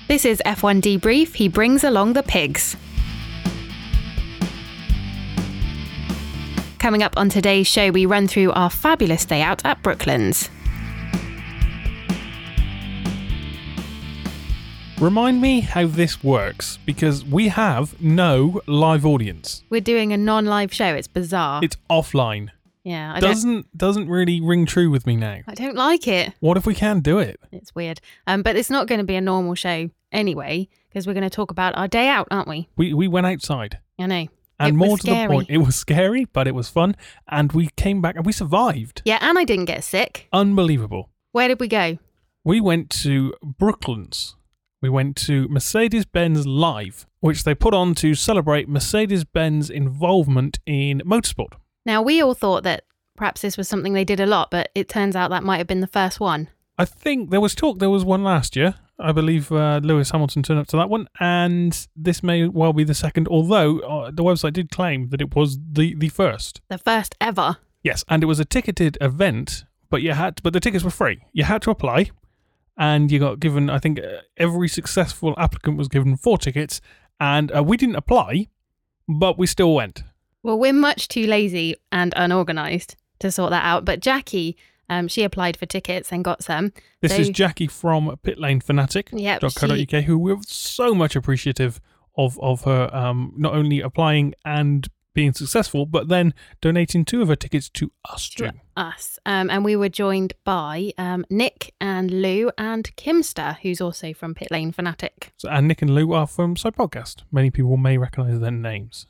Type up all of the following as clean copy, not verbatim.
This is F1 Debrief. He brings along the pigs. Coming up on today's show, we run through our fabulous day out at Brooklands. Remind me how this works, because we have no live audience. We're doing a non-live show. It's bizarre. It's offline. Yeah, Doesn't really ring true with me now. I don't like it. What if we can do it? It's weird. But it's not going to be a normal show anyway, because we're going to talk about our day out, aren't we? We went outside. I know. And it more was to the point, it was scary, but it was fun. And we came back and we survived. Yeah, and I didn't get sick. Unbelievable. Where did we go? We went to Brooklands. We went to Mercedes-Benz Live, which they put on to celebrate Mercedes-Benz involvement in motorsport. Now, we all thought that perhaps this was something they did a lot, but it turns out that might have been the first one. I think there was talk there was one last year. I believe Lewis Hamilton turned up to that one, and this may well be the second, although the website did claim that it was the first. The first ever. Yes, and it was a ticketed event, but the tickets were free. You had to apply, and you got given, I think, every successful applicant was given 4 tickets, and we didn't apply, but we still went. Well, we're much too lazy and unorganised to sort that out, but Jackie... she applied for tickets and got some. This is Jackie from pitlane.fanatic.co.uk, who we're so much appreciative of her not only applying and being successful, but then donating 2 of her tickets to us. And we were joined by Nick and Lou and Kimster, who's also from Pitlane Fanatic. And Nick and Lou are from Side Podcast. Many people may recognise their names.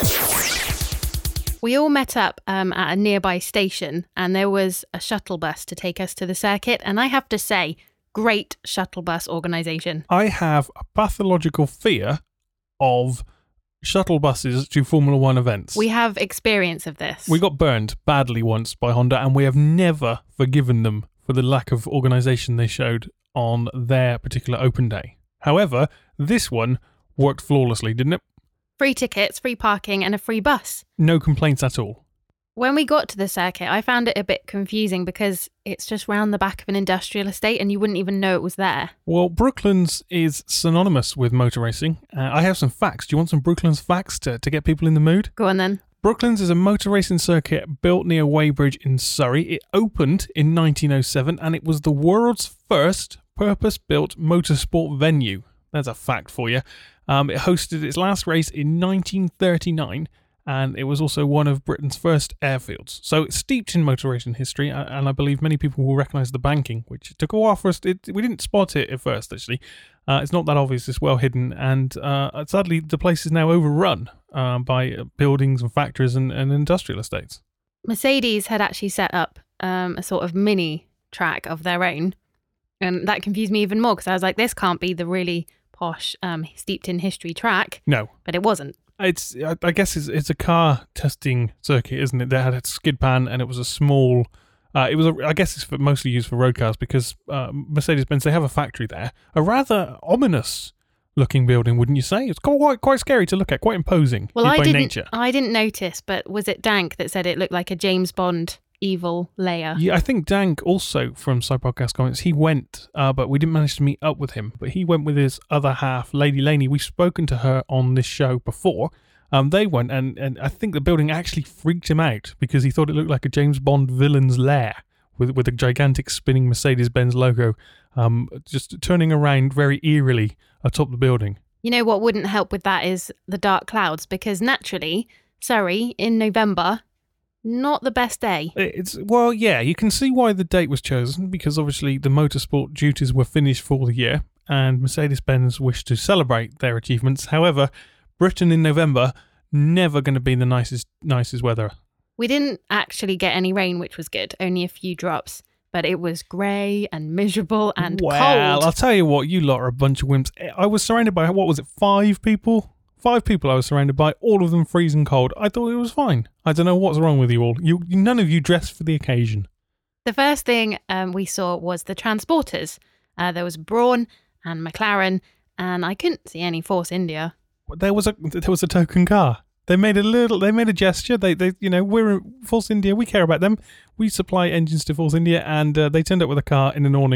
We all met up at a nearby station, and there was a shuttle bus to take us to the circuit. And I have to say, great shuttle bus organisation. I have a pathological fear of shuttle buses to Formula One events. We have experience of this. We got burned badly once by Honda, and we have never forgiven them for the lack of organisation they showed on their particular open day. However, this one worked flawlessly, didn't it? Free tickets, free parking, and a free bus. No complaints at all. When we got to the circuit, I found it a bit confusing because it's just round the back of an industrial estate and you wouldn't even know it was there. Well, Brooklands is synonymous with motor racing. I have some facts. Do you want some Brooklands facts to get people in the mood? Go on then. Brooklands is a motor racing circuit built near Weybridge in Surrey. It opened in 1907 and it was the world's first purpose-built motorsport venue. There's a fact for you. It hosted its last race in 1939, and it was also one of Britain's first airfields. So it's steeped in motor racing history, and I believe many people will recognise the banking, which took a while for us. We didn't spot it at first, actually. It's not that obvious. It's well hidden, and sadly, the place is now overrun by buildings and factories and industrial estates. Mercedes had actually set up a sort of mini track of their own, and that confused me even more because I was like, this can't be the really posh, steeped in history track. No. But it wasn't. I guess it's a car testing circuit, isn't it? They had a skid pan and it was a small... I guess it's mostly used for road cars because Mercedes-Benz, they have a factory there. A rather ominous looking building, wouldn't you say? It's quite scary to look at, quite imposing by nature. I didn't notice, but was it Dank that said it looked like a James Bond evil layer? Yeah, I think Dank also from Side Podcast Comments, he went, but we didn't manage to meet up with him, but he went with his other half, Lady Laney. We've spoken to her on this show before. They went, and I think the building actually freaked him out because he thought it looked like a James Bond villain's lair with a gigantic spinning Mercedes-Benz logo just turning around very eerily atop the building. You know what wouldn't help with that is the dark clouds, because naturally, Surrey in November... not the best day. You can see why the date was chosen, because obviously the motorsport duties were finished for the year and Mercedes-Benz wished to celebrate their achievements. However, Britain in November, never going to be the nicest weather. We didn't actually get any rain, which was good, only a few drops, but it was grey and miserable and cold. Well, I'll tell you what, you lot are a bunch of wimps. I was surrounded by, 5 people? 5 people I was surrounded by, all of them freezing cold. I thought it was fine. I don't know what's wrong with you all. None of you dressed for the occasion. The first thing we saw was the transporters. There was Brawn and McLaren, and I couldn't see any Force India. There was a token car. They made a gesture. They we're Force India. We care about them. We supply engines to Force India, and they turned up with a car in an awning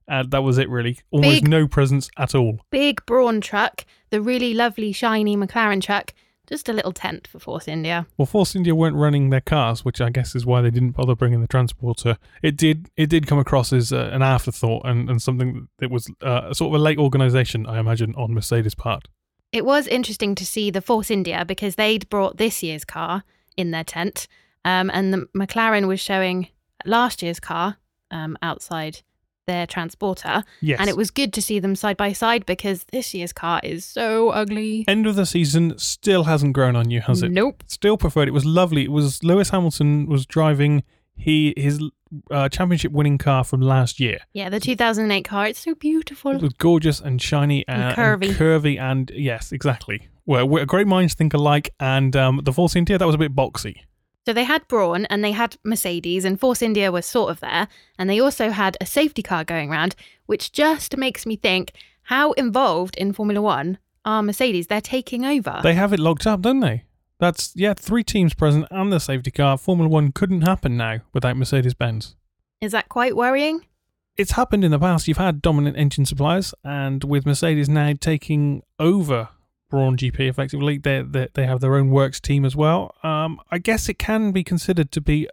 That was it, really. Almost no presents at all. Big Brawn truck, the really lovely shiny McLaren truck, just a little tent for Force India. Well, Force India weren't running their cars, which I guess is why they didn't bother bringing the transporter. It did come across as an afterthought and something that was sort of a late organisation, I imagine, on Mercedes' part. It was interesting to see the Force India because they'd brought this year's car in their tent, and the McLaren was showing last year's car outside their transporter. Yes. And it was good to see them side by side because this year's car is so ugly. End of the season still hasn't grown on you, has it? Nope. Still preferred. It was lovely. It was Lewis Hamilton was driving his championship winning car from last year. Yeah, the 2008 car. It's so beautiful. It was gorgeous and shiny And curvy. And yes, exactly. Well, we're great minds think alike. And the Force India, that was a bit boxy. So they had Brawn and they had Mercedes, and Force India was sort of there. And they also had a safety car going around, which just makes me think, how involved in Formula One are Mercedes? They're taking over. They have it locked up, don't they? That's, 3 teams present and the safety car. Formula One couldn't happen now without Mercedes-Benz. Is that quite worrying? It's happened in the past. You've had dominant engine suppliers, and with Mercedes now taking over Brawn GP effectively, they have their own works team as well. I guess it can be considered to be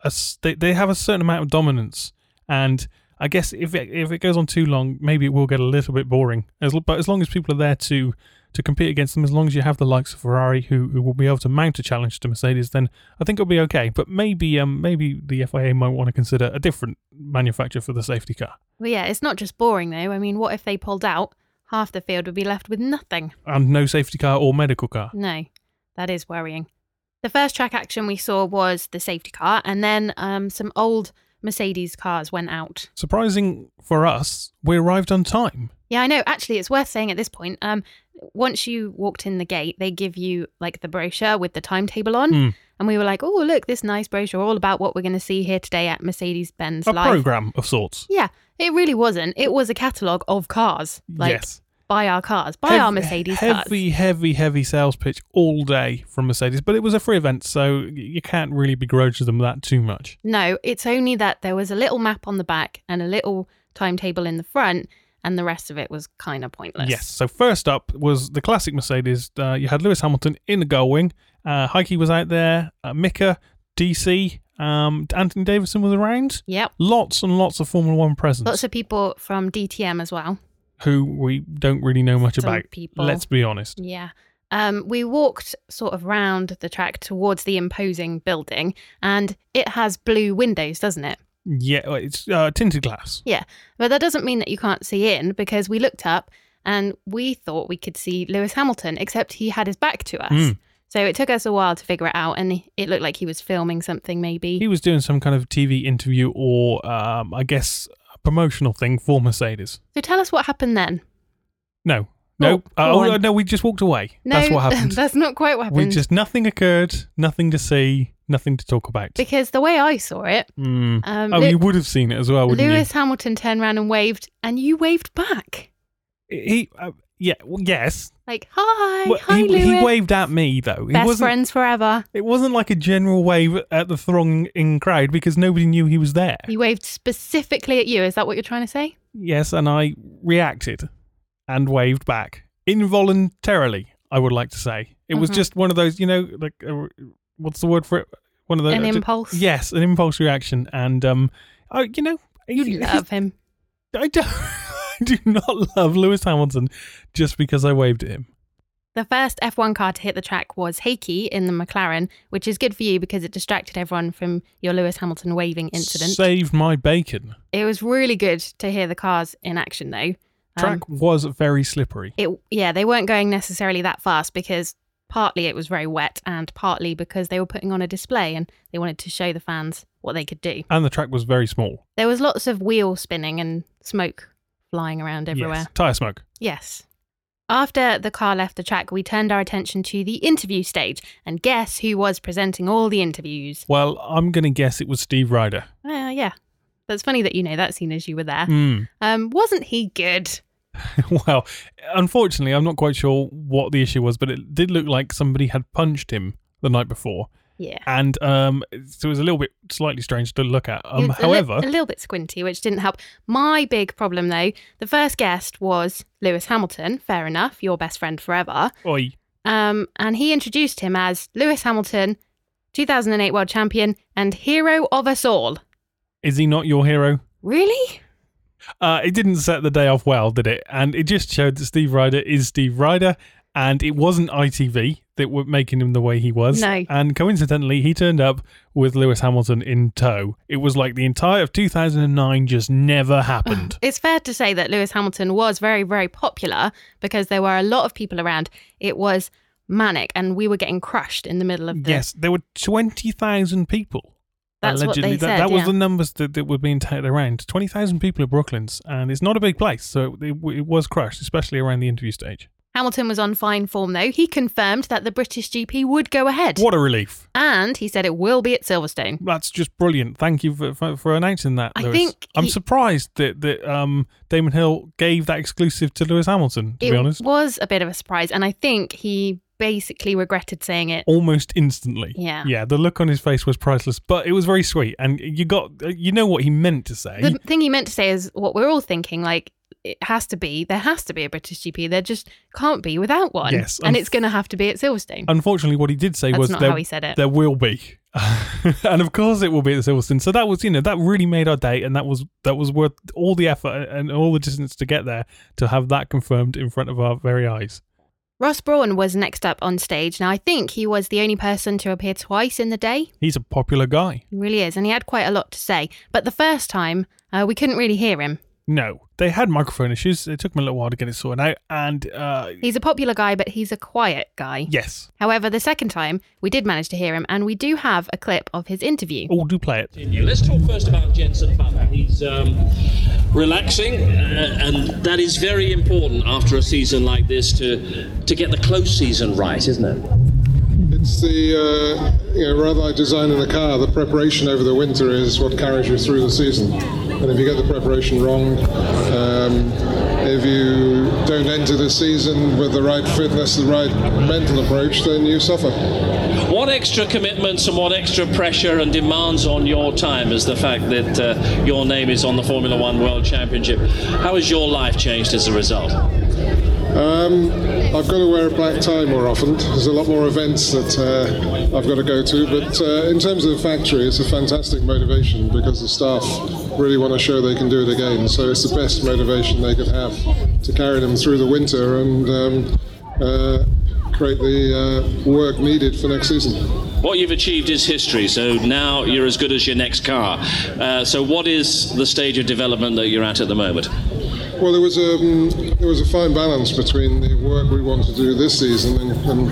they have a certain amount of dominance, and I guess if it goes on too long, maybe it will get a little bit boring. But as long as people are there to compete against them, as long as you have the likes of Ferrari who will be able to mount a challenge to Mercedes, then I think it'll be okay. But maybe the FIA might want to consider a different manufacturer for the safety car. Well, yeah, it's not just boring though. I mean, what if they pulled out? Half the field would be left with nothing. And no safety car or medical car. No, that is worrying. The first track action we saw was the safety car, and then some old Mercedes cars went out. Surprising for us, we arrived on time. Yeah, I know. Actually, it's worth saying at this point, once you walked in the gate, they give you like the brochure with the timetable on. And we were like, oh, look, this nice brochure all about what we're going to see here today at Mercedes-Benz Live. A programme of sorts. Yeah, it really wasn't. It was a catalogue of cars. Like, yes. Buy our cars. Buy our Mercedes cars. Heavy sales pitch all day from Mercedes. But it was a free event, so you can't really begrudge them that too much. No, it's only that there was a little map on the back and a little timetable in the front, and the rest of it was kind of pointless. Yes, so first up was the classic Mercedes. You had Lewis Hamilton in the gull wing. Heike was out there. Mika, DC, Anthony Davidson was around. Yep. Lots and lots of Formula One presence. Lots of people from DTM as well. Who we don't really know much Some about. people. Let's be honest. Yeah. We walked sort of round the track towards the imposing building, and it has blue windows, doesn't it? Yeah, it's tinted glass. Yeah, but that doesn't mean that you can't see in, because we looked up and we thought we could see Lewis Hamilton, except he had his back to us. So it took us a while to figure it out, and it looked like he was filming something maybe. He was doing some kind of TV interview or, I guess, a promotional thing for Mercedes. So tell us what happened then. No, go on. no, we just walked away. No, that's what happened. That's not quite what happened. Nothing occurred, nothing to see, nothing to talk about. Because the way I saw it... you would have seen it as well, wouldn't Lewis Hamilton turned around and waved, and you waved back. Yes. Like, hi Lewis. He waved at me, though. Best friends forever. It wasn't like a general wave at the thronging crowd because nobody knew he was there. He waved specifically at you. Is that what you're trying to say? Yes, and I reacted and waved back. Involuntarily, I would like to say. It was just one of those, like, what's the word for it? One of those. An impulse? Yes, an impulse reaction. And, You love him. I don't... I do not love Lewis Hamilton just because I waved at him. The first F1 car to hit the track was Heikki in the McLaren, which is good for you because it distracted everyone from your Lewis Hamilton waving incident. Saved my bacon. It was really good to hear the cars in action, though. Track was very slippery. They weren't going necessarily that fast because partly it was very wet and partly because they were putting on a display and they wanted to show the fans what they could do. And the track was very small. There was lots of wheel spinning and smoke flying around everywhere. Yes. Tyre smoke. Yes. After the car left the track, we turned our attention to the interview stage. And guess who was presenting all the interviews? Well, I'm going to guess it was Steve Ryder. Yeah. That's funny that you know that, seeing as you were there. Wasn't he good? Well, unfortunately, I'm not quite sure what the issue was, but it did look like somebody had punched him the night before. Yeah. And so it was a little bit slightly strange to look at. It was However, a little bit squinty, which didn't help. My big problem, though, the first guest was Lewis Hamilton. Fair enough, your best friend forever. oi, And he introduced him as Lewis Hamilton, 2008 world champion and hero of us all. is he not your hero? Really? It didn't set the day off well, did it? And it just showed that Steve Ryder is Steve Ryder, and it wasn't ITV that were making him the way he was. No. And coincidentally, he turned up with Lewis Hamilton in tow. It was like the entire of 2009 just never happened. It's fair to say that Lewis Hamilton was very, very popular because there were a lot of people around. It was manic, and we were getting crushed in the middle of the... Yes, there were 20,000 people. That's allegedly. what they said, That was yeah. the numbers that were being touted around. 20,000 people at Brooklands, and it's not a big place, so it was crushed, especially around the interview stage. Hamilton was on fine form, though. He confirmed that the British GP would go ahead. What a relief. And he said it will be at Silverstone. That's just brilliant. Thank you for announcing that, I Lewis. think I'm he- surprised that Damon Hill gave that exclusive to Lewis Hamilton, to be honest. It was a bit of a surprise, and I think he basically regretted saying it. Almost instantly. Yeah. Yeah, the look on his face was priceless, but it was very sweet. And you know what he meant to say. The thing he meant to say is what we're all thinking, like, there has to be a British GP. There just can't be without one. Yes, and it's going to have to be at Silverstone. Unfortunately, what he did say That's was not how he said it. there will be. And of course it will be at Silverstone. So that was, that really made our day, and that was worth all the effort and all the distance to get there to have that confirmed in front of our very eyes. Ross Brawn was next up on stage. Now, I think he was the only person to appear twice in the day. He's a popular guy. He really is, and he had quite a lot to say. But the first time, we couldn't really hear him. No, they had microphone issues. It took them a little while to get it sorted out. And He's a popular guy, but he's a quiet guy. yes. However, the second time, we did manage to hear him, and we do have a clip of his interview. Oh, do play it. Let's talk first about Jenson Button. He's relaxing, and that is very important after a season like this to get the close season right, isn't it? It's the, rather like designing a car, the preparation over the winter is what carries you through the season. And if you get the preparation wrong, if you don't enter the season with the right fitness, the right mental approach, then you suffer. What extra commitments and what extra pressure and demands on your time is the fact that your name is on the Formula One World Championship? How has your life changed as a result? I've got to wear a black tie more often. There's a lot more events that I've got to go to, but in terms of the factory, it's a fantastic motivation because the staff really want to show they can do it again. So it's the best motivation they could have to carry them through the winter and create the work needed for next season. What you've achieved is history, so now you're as good as your next car. So what is the stage of development that you're at the moment? Well, there was a fine balance between the work we want to do this season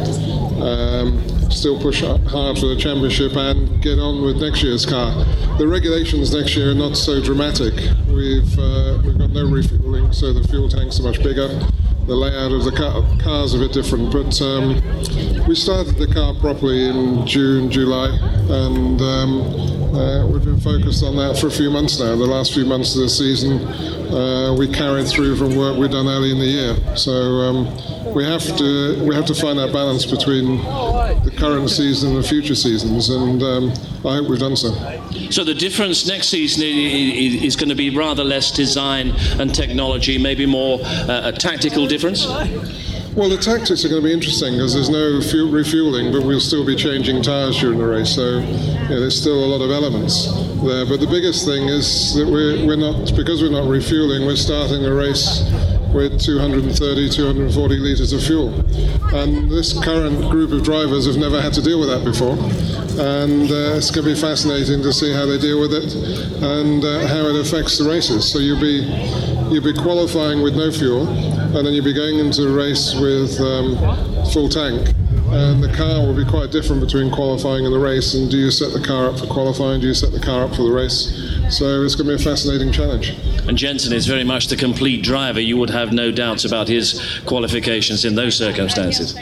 and still push hard for the championship and get on with next year's car. The regulations next year are not so dramatic. We've got no refueling, so the fuel tanks are much bigger. The layout of the car's a bit different, but we started the car properly in June, July, and we've been focused on that for a few months now. The last few months of the season, we carried through from work we'd done early in the year. So we have to find that balance between the current season and the future seasons, and I hope we've done so. So the difference next season is going to be rather less design and technology, maybe more a tactical difference? Well, the tactics are going to be interesting because there's no refueling, but we'll still be changing tyres during the race. So there's still a lot of elements there. But the biggest thing is that we're not refueling, we're starting the race with 230, 240 litres of fuel. And this current group of drivers have never had to deal with that before. And it's going to be fascinating to see how they deal with it and how it affects the races. So you'll be qualifying with no fuel, and then you'll be going into the race with full tank. And the car will be quite different between qualifying and the race. And do you set the car up for qualifying? Do you set the car up for the race? So it's going to be a fascinating challenge. And Jenson is very much the complete driver. You would have no doubts about his qualifications in those circumstances.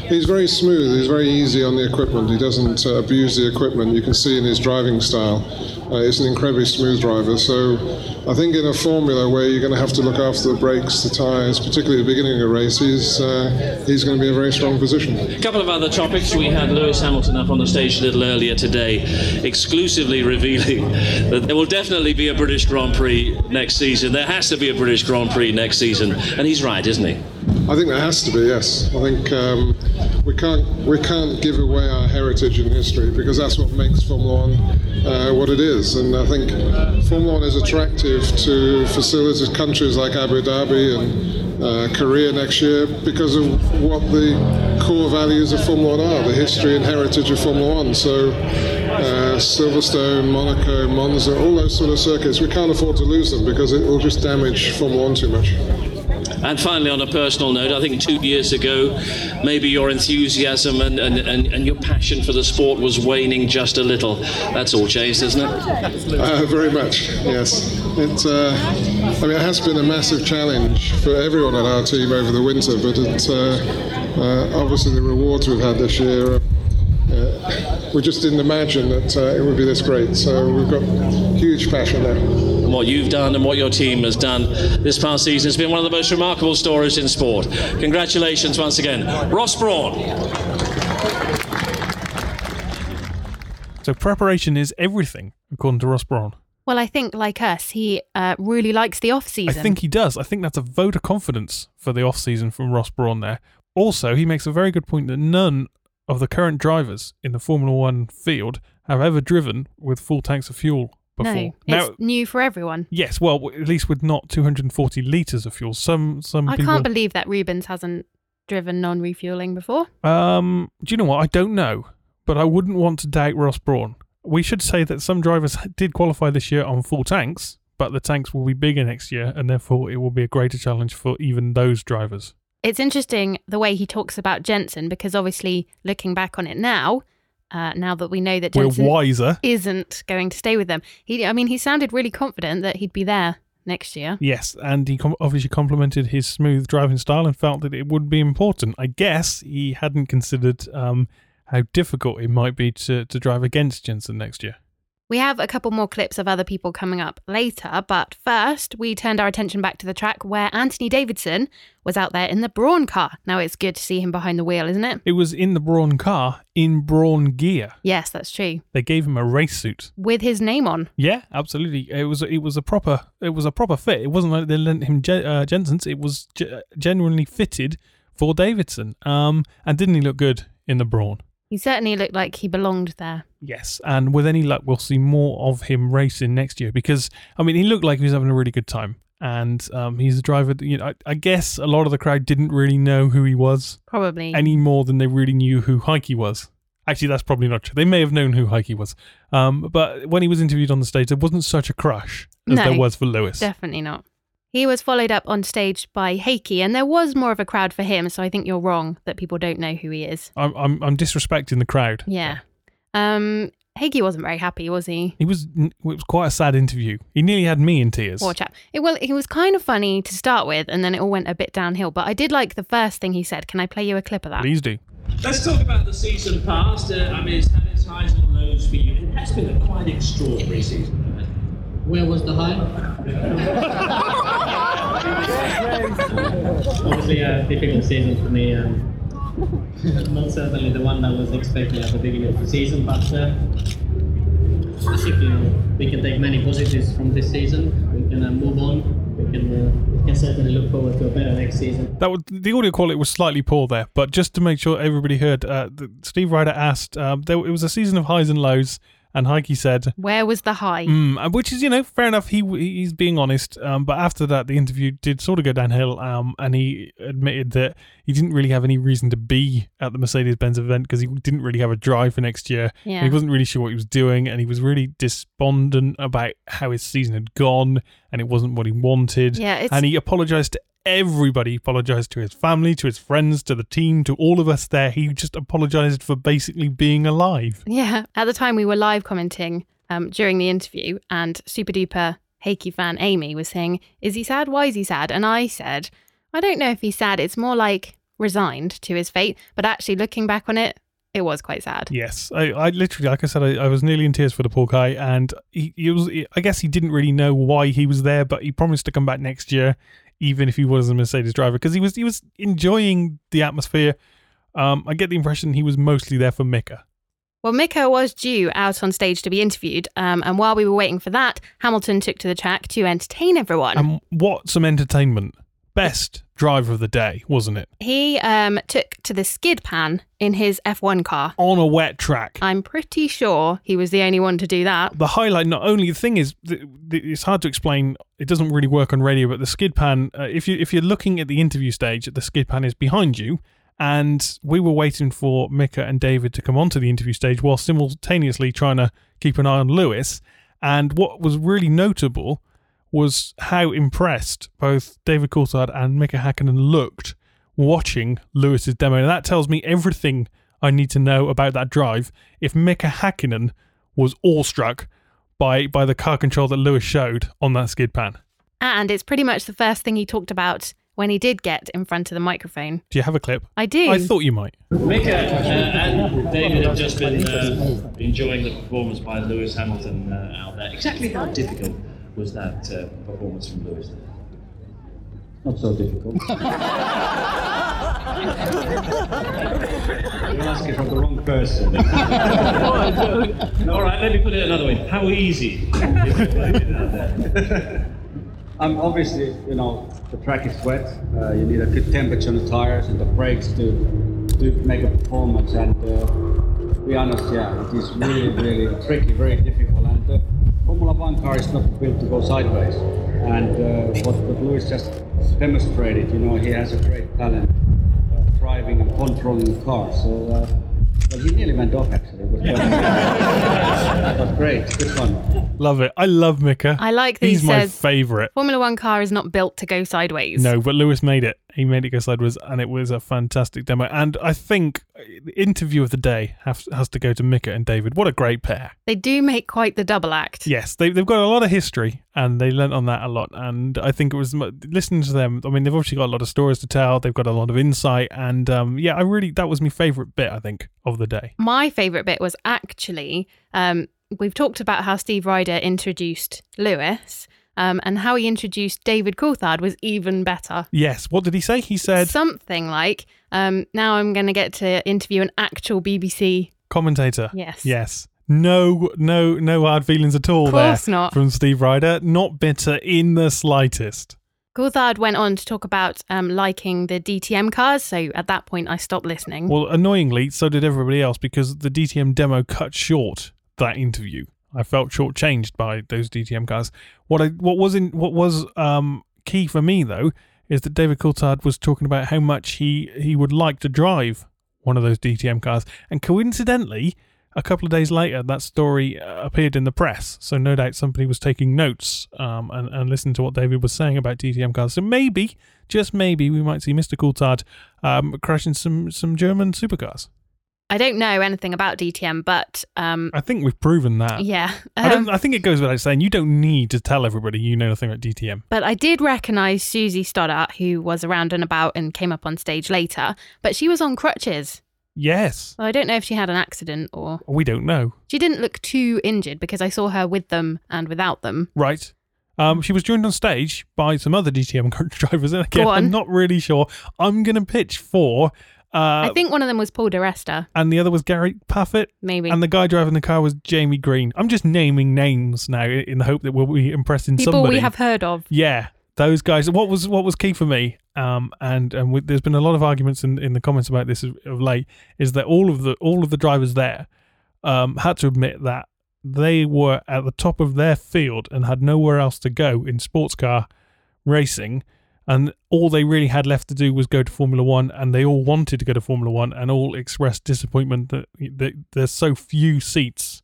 he's very smooth. He's very easy on the equipment. He doesn't abuse the equipment. You can see in his driving style. He's an incredibly smooth driver. So I think in a formula where you're going to have to look after the brakes, the tyres, particularly at the beginning of a race, he's going to be in a very strong position. A couple of other topics. We had Lewis Hamilton up on the stage a little earlier today, exclusively revealing that there will definitely be a British Grand Prix next season. There has to be a British Grand Prix next season. And he's right, isn't he? I think there has to be, yes. I think we can't give away our heritage and history, because that's what makes Formula One what it is. And I think Formula One is attractive to facilities, countries like Abu Dhabi and Korea next year, because of what the core values of Formula One are, the history and heritage of Formula One. So Silverstone, Monaco, Monza, all those sort of circuits, we can't afford to lose them, because it will just damage Formula One too much. And finally, on a personal note, I think 2 years ago, maybe your enthusiasm and your passion for the sport was waning just a little. That's all changed, isn't it? Very much, yes. It has been a massive challenge for everyone on our team over the winter, but obviously the rewards we've had this year, we just didn't imagine that it would be this great. So we've got huge passion there. And what you've done and what your team has done this past season has been one of the most remarkable stories in sport. Congratulations once again. Ross Brawn. So preparation is everything, according to Ross Brawn. Well, I think, like us, he really likes the off-season. I think he does. I think that's a vote of confidence for the off-season from Ross Brawn there. Also, he makes a very good point that none of the current drivers in the Formula One field have ever driven with full tanks of fuel before. No, now, it's new for everyone. Yes, well, at least with not 240 litres of fuel. Some I people... can't believe that Rubens hasn't driven non-refuelling before. Do you know what? I don't know, but I wouldn't want to doubt Ross Brawn. We should say that some drivers did qualify this year on full tanks, but the tanks will be bigger next year, and therefore it will be a greater challenge for even those drivers. It's interesting the way he talks about Jenson, because obviously looking back on it now that we know that Jenson We're wiser. Isn't going to stay with them. He sounded really confident that he'd be there next year. Yes, and he obviously complimented his smooth driving style and felt that it would be important. I guess he hadn't considered how difficult it might be to drive against Jenson next year. We have a couple more clips of other people coming up later, but first we turned our attention back to the track where Anthony Davidson was out there in the Brawn car. Now it's good to see him behind the wheel, isn't it? It was in the Brawn car, in Brawn gear. Yes, that's true. They gave him a race suit with his name on. Yeah, absolutely. It was a proper fit. It wasn't like they lent him Jenson's. It was genuinely fitted for Davidson. And didn't he look good in the Brawn? He certainly looked like he belonged there. Yes, and with any luck, we'll see more of him racing next year because, he looked like he was having a really good time. And he's a driver that, I guess a lot of the crowd didn't really know who he was. Probably. Any more than they really knew who Heike was. Actually, that's probably not true. They may have known who Heike was. But when he was interviewed on the stage, there wasn't such a crush as there was for Lewis. Definitely not. He was followed up on stage by Heike, and there was more of a crowd for him, so I think you're wrong that people don't know who he is. I'm disrespecting the crowd. Yeah. Heike wasn't very happy, was he? It was quite a sad interview. He nearly had me in tears. Poor chap. It was kind of funny to start with, and then it all went a bit downhill, but I did like the first thing he said. Can I play you a clip of that? Please do. Let's talk about the season past. It's had its highs and lows for you. It has been a quite extraordinary season. Where was the high? Obviously a difficult season for me. Not certainly the one that was expected at the beginning of the season, but I think we can take many positives from this season. We can move on. We can certainly look forward to a better next season. The audio quality was slightly poor there, but just to make sure everybody heard, Steve Ryder asked, it was a season of highs and lows. And Heike said, where was the high? Which is, fair enough. He's being honest. But after that, the interview did sort of go downhill. And he admitted that he didn't really have any reason to be at the Mercedes-Benz event because he didn't really have a drive for next year. Yeah. He wasn't really sure what he was doing. And he was really despondent about how his season had gone. And it wasn't what he wanted. Yeah, and he apologised to everybody. He apologised to his family, to his friends, to the team, to all of us there. He just apologised for basically being alive. Yeah. At the time, we were live commenting during the interview, and super duper Heike fan Amy was saying, is he sad? Why is he sad? And I said, I don't know if he's sad. It's more like resigned to his fate, but actually looking back on it, it was quite sad. Yes, I literally, like I said, I was nearly in tears for the poor guy, and he was. I guess he didn't really know why he was there, but he promised to come back next year, even if he was a Mercedes driver, because he was enjoying the atmosphere. I get the impression he was mostly there for Mika. Well, Mika was due out on stage to be interviewed, and while we were waiting for that, Hamilton took to the track to entertain everyone. And what some entertainment! Best driver of the day, wasn't it? He took to the skid pan in his F1 car. On a wet track. I'm pretty sure he was the only one to do that. The highlight, not only, the thing is, it's hard to explain, it doesn't really work on radio, but the skid pan, if you're looking at the interview stage, the skid pan is behind you, and we were waiting for Mika and David to come onto the interview stage while simultaneously trying to keep an eye on Lewis. And what was really notable was how impressed both David Coulthard and Mika Hakkinen looked watching Lewis's demo. And that tells me everything I need to know about that drive. If Mika Hakkinen was awestruck by the car control that Lewis showed on that skid pan. And it's pretty much the first thing he talked about when he did get in front of the microphone. Do you have a clip? I do. I thought you might. Mika and David have just been enjoying the performance by Lewis Hamilton out there. Exactly how difficult was that performance from Lewis? Not so difficult. You're asking from the wrong person. All right, let me put it another way. How easy is it playing out there? Obviously, the track is wet. You need a good temperature on the tires and the brakes to make a performance. And to be honest, it is really, really tricky, very difficult. And the Formula One car is not built to go sideways. And what Lewis just demonstrated, he has a great talent driving and controlling the car. So he nearly went off, actually. It was great. Good fun. Love it. I love Mika. I like that He's he my says favourite. Formula One car is not built to go sideways. No, but Lewis made it. He made it go sideways, and it was a fantastic demo. And I think the interview of the day has to go to Mika and David. What a great pair. They do make quite the double act. Yes, they've got a lot of history, and they learnt on that a lot. And I think it was listening to them. I mean, they've obviously got a lot of stories to tell. They've got a lot of insight, and that was my favourite bit, I think, of the day. My favourite bit was actually we've talked about how Steve Ryder introduced Lewis. And how he introduced David Coulthard was even better. Yes. What did he say? He said something like, now I'm going to get to interview an actual BBC commentator. Yes. Yes. No hard feelings at all there. Of course not. From Steve Ryder. Not bitter in the slightest. Coulthard went on to talk about liking the DTM cars, so at that point I stopped listening. Well, annoyingly, so did everybody else, because the DTM demo cut short that interview. I felt shortchanged by those DTM cars. What was key for me, though, is that David Coulthard was talking about how much he would like to drive one of those DTM cars. And coincidentally, a couple of days later, that story appeared in the press. So no doubt somebody was taking notes and listening to what David was saying about DTM cars. So maybe, just maybe, we might see Mr. Coulthard crashing some German supercars. I don't know anything about DTM, but I think we've proven that. Yeah. I think it goes without saying, you don't need to tell everybody you know nothing about DTM. But I did recognise Susie Stoddart, who was around and about and came up on stage later, but she was on crutches. Yes. Well, I don't know if she had an accident or... We don't know. She didn't look too injured because I saw her with them and without them. Right. She was joined on stage by some other DTM drivers, and again, Go on. I'm not really sure. I'm going to pitch for... I think one of them was Paul di Resta. And the other was Gary Paffett. Maybe. And the guy driving the car was Jamie Green. I'm just naming names now in the hope that we'll be impressing People somebody. we have heard of. Yeah, those guys. What was key for me, there's been a lot of arguments in the comments about this of late, is that all of the drivers there had to admit that they were at the top of their field and had nowhere else to go in sports car racing. And all they really had left to do was go to Formula One, and they all wanted to go to Formula One and all expressed disappointment that there's so few seats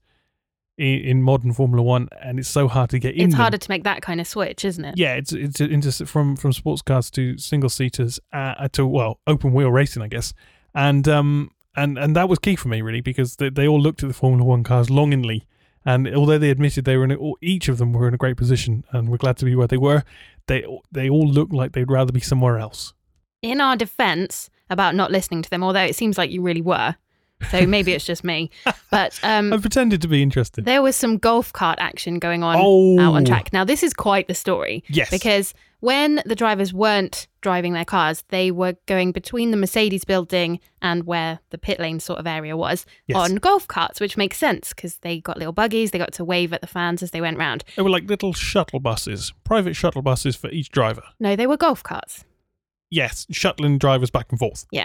in modern Formula One, and it's so hard to get in. It's them. harder to make that kind of switch, isn't it? Yeah, it's into from sports cars to single seaters to open wheel racing, I guess, and that was key for me really, because they all looked at the Formula One cars longingly. And although they admitted each of them were in a great position and were glad to be where they were, they all looked like they'd rather be somewhere else. In our defence, about not listening to them, although it seems like you really were. So maybe it's just me. But I pretended to be interested. there was some golf cart action going on out on track. Now, this is quite the story. Yes. Because when the drivers weren't driving their cars, they were going between the Mercedes building and where the pit lane sort of area was on golf carts, which makes sense because they got little buggies. They got to wave at the fans as they went round. They were like little shuttle buses, private shuttle buses for each driver. No, they were golf carts. Yes, shuttling drivers back and forth. Yeah.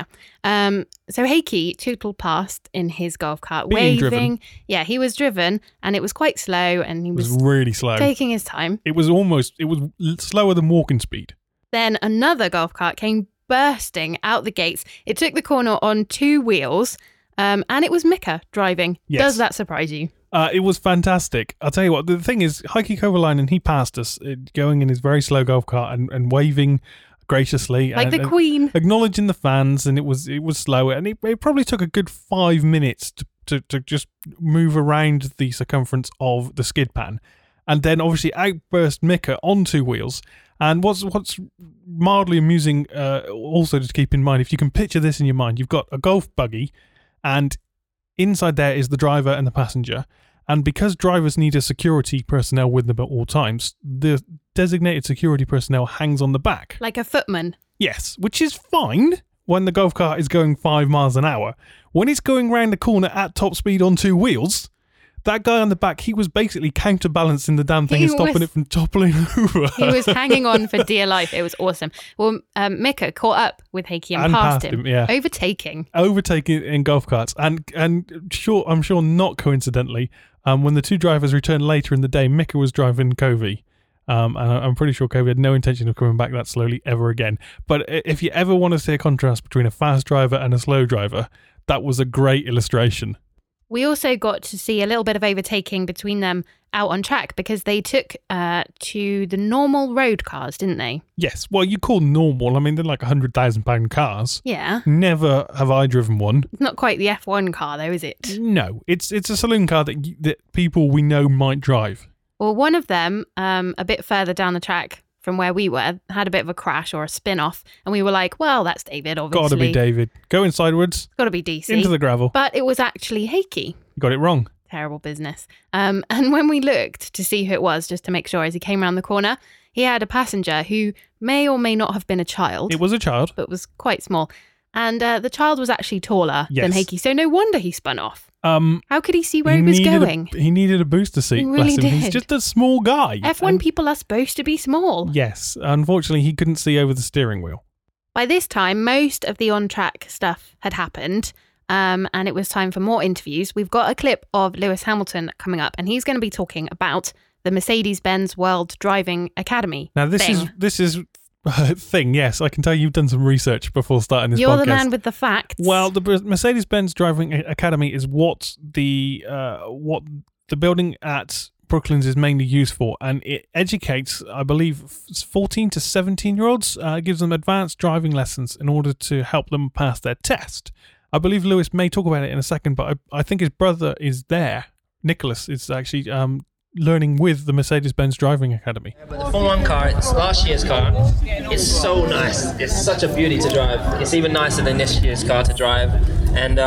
So Heikki tootled past in his golf cart, Being waving. driven. Yeah, he was driven and it was quite slow and he It was was really slow. taking his time. It was slower than walking speed. Then another golf cart came bursting out the gates. It took the corner on 2 wheels and it was Mika driving. Yes. Does that surprise you? It was fantastic. I'll tell you what, the thing is, Heikki Kovalainen, he passed us going in his very slow golf cart and waving graciously. Like and the Queen. acknowledging the fans, and it was slower. And it probably took a good 5 minutes to just move around the circumference of the skid pan. And then obviously outburst Mika on 2 wheels. And what's mildly amusing also to keep in mind, if you can picture this in your mind, you've got a golf buggy and inside there is the driver and the passenger. And because drivers need a security personnel with them at all times, the designated security personnel hangs on the back. Like a footman. Yes, which is fine when the golf cart is going 5 miles an hour. When it's going round the corner at top speed on 2 wheels, that guy on the back, he was basically counterbalancing the damn thing and stopping it from toppling over. He was hanging on for dear life. It was awesome. Well, Mika caught up with Heikki and passed him, yeah. overtaking In golf carts. And I'm sure not coincidentally, when the 2 drivers returned later in the day, Mika was driving Covey. And I'm pretty sure Covey had no intention of coming back that slowly ever again. But if you ever want to see a contrast between a fast driver and a slow driver, that was a great illustration. We also got to see a little bit of overtaking between them out on track because they took to the normal road cars, didn't they? Yes. Well, you call normal. I mean, they're like £100,000 cars. Yeah. Never have I driven one. It's not quite the F1 car, though, is it? No. It's a saloon car that people we know might drive. Well, one of them, a bit further down the track from where we were, had a bit of a crash or a spin-off. And we were like, well, that's David, obviously. Got to be David. Going sideways. Got to be DC. Into the gravel. But it was actually Heikki. You got it wrong. Terrible business. And when we looked to see who it was, just to make sure as he came around the corner, he had a passenger who may or may not have been a child. It was a child. But was quite small. And the child was actually taller than Heikki. So no wonder he spun off. How could he see where he was going? He needed a booster seat. He really bless him. He's did. just a small guy. F1 people are supposed to be small. Yes. Unfortunately, he couldn't see over the steering wheel. By this time, most of the on-track stuff had happened. And it was time for more interviews. We've got a clip of Lewis Hamilton coming up, and he's going to be talking about the Mercedes-Benz World Driving Academy. Now, this is a thing. Yes, I can tell you've done some research before starting this podcast. You're the man with the facts. Well, the Mercedes-Benz Driving Academy is what the building at Brooklands is mainly used for, and it educates, I believe, 14 to 17-year-olds. Gives them advanced driving lessons in order to help them pass their test. I believe Lewis may talk about it in a second, but I think his brother is there. Nicholas is actually learning with the Mercedes-Benz Driving Academy. But the Formula 1 car, it's last year's car. It's so nice. It's such a beauty to drive. It's even nicer than this year's car to drive. And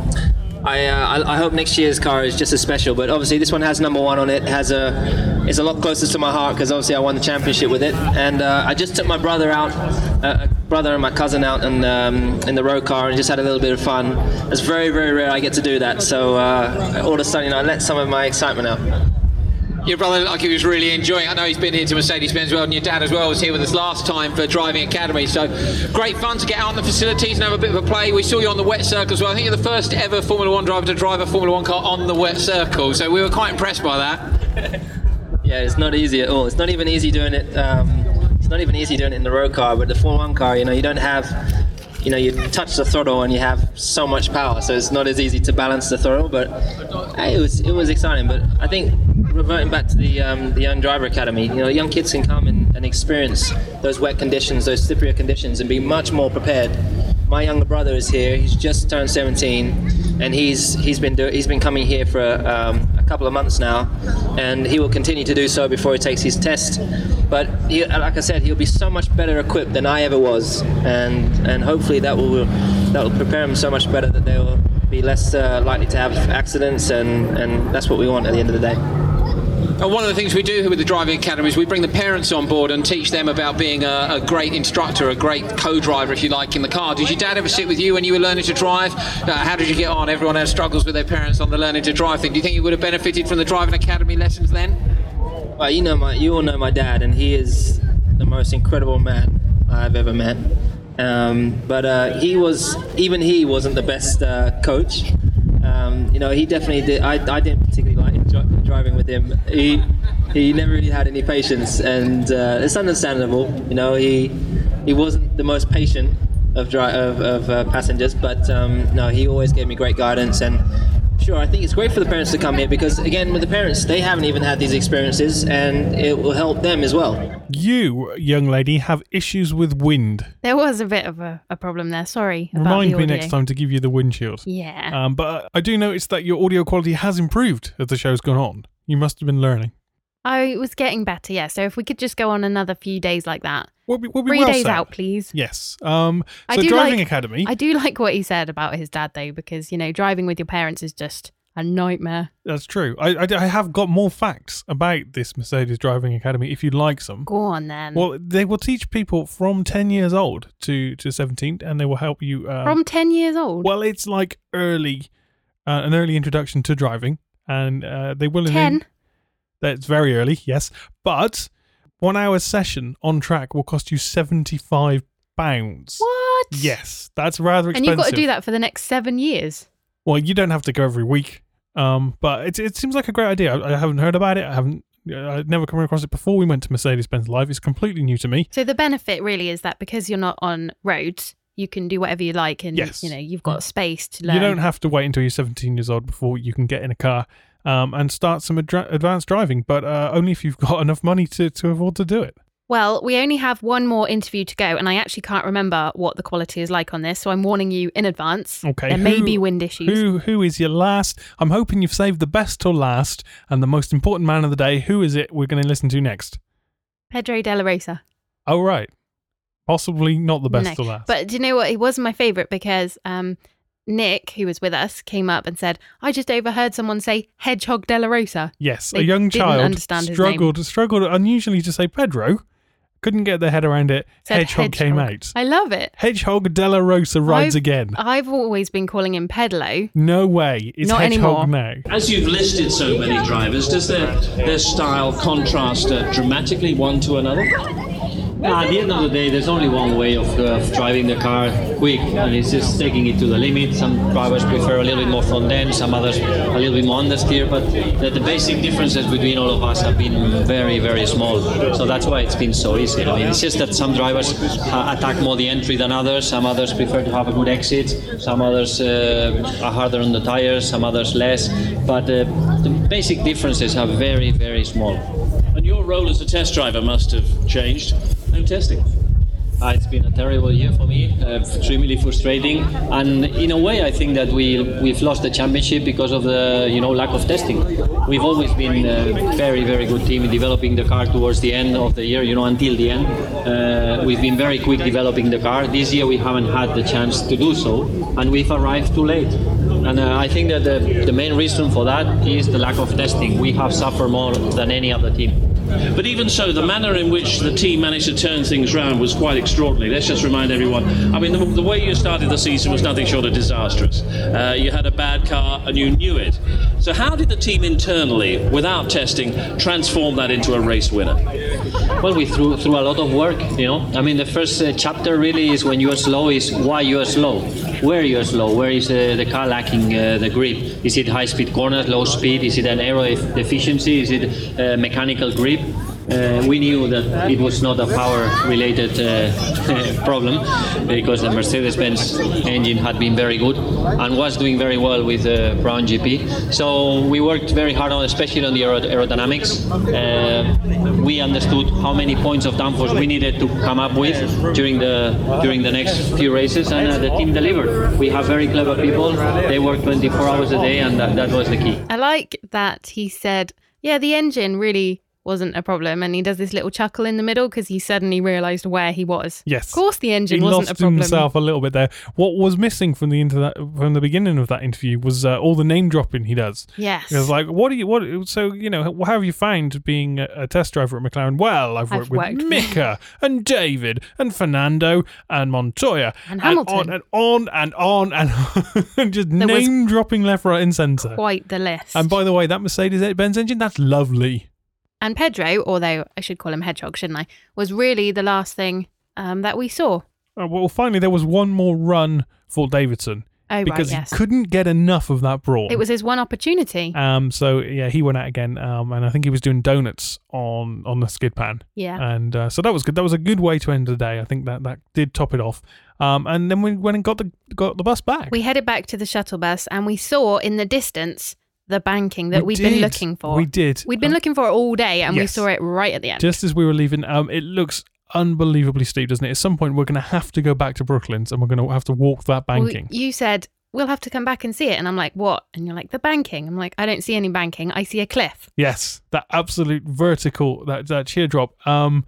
I hope next year's car is just as special. But obviously this one has number 1 on it. It's a lot closer to my heart because obviously I won the championship with it. And I just took my brother out, and my cousin out in the road car and just had a little bit of fun. It's very, very rare I get to do that. So all of a sudden, I let some of my excitement out. Your brother looked like he was really enjoying it. I know he's been here to Mercedes-Benz World, and your dad as well was here with us last time for Driving Academy. So great fun to get out on the facilities and have a bit of a play. We saw you on the wet circle as well. I think you're the first ever Formula 1 driver to drive a Formula 1 car on the wet circle. So we were quite impressed by that. Yeah, it's not easy at all. It's not even easy doing it. It's not even easy doing it in the road car. But the Formula 1 car, you don't have. You touch the throttle and you have so much power, so it's not as easy to balance the throttle. But hey, it was exciting. But I think reverting back to the Young Driver Academy, young kids can come and experience those wet conditions, those slippery conditions, and be much more prepared. My younger brother is here. He's just turned 17. and he's been coming here for a couple of months now, and he will continue to do so before he takes his test. But like I said, he'll be so much better equipped than I ever was, and hopefully that will prepare him so much better that they will be less likely to have accidents, and that's what we want at the end of the day. And one of the things we do here with the driving academy is we bring the parents on board and teach them about being a great instructor, a great co-driver, if you like, in the car. Did your dad ever sit with you when you were learning to drive? How did you get on? Everyone has struggles with their parents on the learning to drive thing. Do you think you would have benefited from the driving academy lessons then? Well, you all know my dad, and he is the most incredible man I've ever met. But he wasn't the best coach. He definitely did. I didn't particularly like driving with him. He never really had any patience, and it's understandable. He wasn't the most patient of passengers, but no, he always gave me great guidance. And sure, I think it's great for the parents to come here because, again, with the parents, they haven't even had these experiences, and it will help them as well. You, young lady, have issues with wind. There was a bit of a problem there. Sorry about Remind the me audio. next time to give you the windshield. Yeah. But I do notice that your audio quality has improved as the show's gone on. You must have been learning. I was getting better, yeah. So if we could just go on another few days like that. We'll be 3 well days set. out, please. Yes. I So do driving like- academy. I do like what he said about his dad, though, because, driving with your parents is just a nightmare. That's true. I have got more facts about this Mercedes Driving Academy if you'd like some. Go on, then. Well, they will teach people from 10 years old to 17, and they will help you... From 10 years old? Well, it's like an early introduction to driving, and they will... 10? That's very early, yes. But 1 hour session on track will cost you £75. What? Yes, that's rather expensive. And you've got to do that for the next 7 years? Well, you don't have to go every week. But it seems like a great idea. I haven't heard about it. I've never come across it before. We went to Mercedes-Benz Live. It's completely new to me. So the benefit really is that because you're not on roads, you can do whatever you like, and Yes. you've got space to learn. You don't have to wait until you're 17 years old before you can get in a car and start some advanced driving, but only if you've got enough money to afford to do it. Well, we only have one more interview to go, and I actually can't remember what the quality is like on this, so I'm warning you in advance. Okay. There may be wind issues. Who is your last? I'm hoping you've saved the best till last, and the most important man of the day. Who is it we're going to listen to next? Pedro de la Rosa. Oh, right. Possibly not the best No. till last. But do you know what? He was my favourite because Nick, who was with us, came up and said, I just overheard someone say Hedgehog de la Rosa. Yes, They a young didn't child understand his name. struggled unusually to say Pedro. Couldn't get their head around it. Said Hedgehog came out. I love it. Hedgehog de la Rosa rides again. I've always been calling him Pedlo. No way. It's Not Hedgehog anymore. now. As you've listed so many drivers, does their style contrast dramatically one to another? At the end of the day, there's only one way of driving the car quick, and it's just taking it to the limit. Some drivers prefer a little bit more front end, some others a little bit more understeer, but the basic differences between all of us have been very, very small. So that's why it's been so easy. I mean, it's just that some drivers attack more the entry than others, some others prefer to have a good exit, some others are harder on the tires, some others less, but the basic differences are very, very small. And your role as a test driver must have changed. No testing. It's been a terrible year for me, extremely frustrating, and in a way I think that we've lost the championship because of the lack of testing. We've always been a very, very good team in developing the car towards the end of the year, until the end. We've been very quick developing the car. This year we haven't had the chance to do so, and we've arrived too late. And I think that the main reason for that is the lack of testing. We have suffered more than any other team. But even so, the manner in which the team managed to turn things around was quite extraordinary. Let's just remind everyone. I mean, the way you started the season was nothing short of disastrous. You had a bad car and you knew it. So how did the team internally, without testing, transform that into a race winner? Well, we threw a lot of work, I mean, the first chapter really is when you are slow is why you are slow. Where you are slow, where is the car lacking the grip? Is it high-speed corners, low speed? Is it an aero deficiency? Is it mechanical grip? we knew that it was not a power-related problem because the Mercedes-Benz engine had been very good and was doing very well with Brown GP. So we worked very hard on, especially on the aerodynamics. We understood how many points of downforce we needed to come up with during the next few races, and the team delivered. We have very clever people. They work 24 hours a day, and that was the key. I like that he said, yeah, the engine really wasn't a problem, and he does this little chuckle in the middle because he suddenly realised where he was. Yes, of course the engine he wasn't a problem. He lost himself a little bit there. What was missing from the beginning of that interview was all the name dropping he does. Yes, it was like, so how have you found being a test driver at McLaren? Well, I've worked with Mika and David and Fernando and Montoya and Hamilton and on and just name dropping left, right, and centre. Quite the list. And by the way, that Mercedes-Benz engine, that's lovely. And Pedro, although I should call him Hedgehog, shouldn't I, was really the last thing that we saw. Well, finally, there was one more run for Davidson. Because he couldn't get enough of that brawn. It was his one opportunity. So, yeah, he went out again, and I think he was doing donuts on the skid pan. Yeah. And so that was good. That was a good way to end the day. I think that did top it off. And then we went and got the bus back. We headed back to the shuttle bus, and we saw in the distance the banking that we'd been looking for. We did. We'd been looking for it all day, and we saw it right at the end. Just as we were leaving, it looks unbelievably steep, doesn't it? At some point, we're going to have to go back to Brooklands, and we're going to have to walk that banking. Well, you said, we'll have to come back and see it. And I'm like, what? And you're like, the banking. I'm like, I don't see any banking. I see a cliff. Yes, that absolute vertical, that sheer drop. And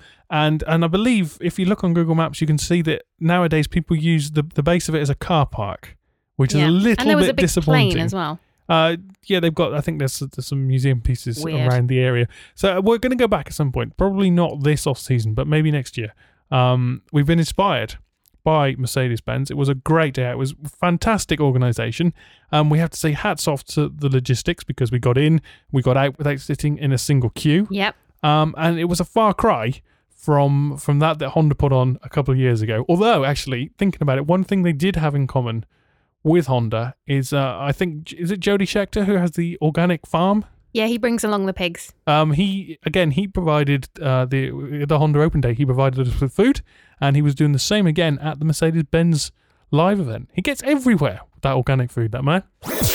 I believe if you look on Google Maps, you can see that nowadays people use the base of it as a car park, which is a little bit disappointing. And there was a big plane as well. Yeah, they've got, I think there's some museum pieces around the area. So we're going to go back at some point. Probably not this off season, but maybe next year. We've been inspired by Mercedes-Benz. It was a great day. It was fantastic organisation. We have to say hats off to the logistics because we got out without sitting in a single queue. Yep. And it was a far cry from that Honda put on a couple of years ago. Although, actually, thinking about it, one thing they did have in common with Honda is, I think, is it Jody Scheckter who has the organic farm? Yeah, he brings along the pigs. He provided the Honda Open Day. He provided us with food, and he was doing the same again at the Mercedes-Benz live event. He gets everywhere with that organic food, that man.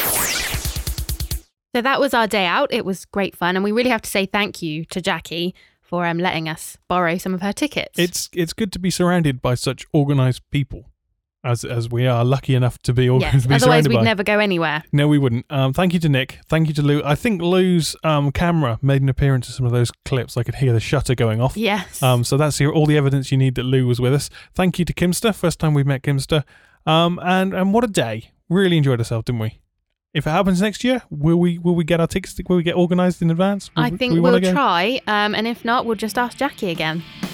So that was our day out. It was great fun, and we really have to say thank you to Jackie for letting us borrow some of her tickets. It's good to be surrounded by such organised people. As we are lucky enough to be organised. Yes, otherwise we'd never go anywhere. No, we wouldn't. Thank you to Nick. Thank you to Lou. I think Lou's camera made an appearance in some of those clips. I could hear the shutter going off. Yes. So that's all the evidence you need that Lou was with us. Thank you to Kimster. First time we've met Kimster. And what a day. Really enjoyed ourselves, didn't we? If it happens next year, will we get our tickets? Will we get organised in advance? I think we'll try. And if not, we'll just ask Jackie again.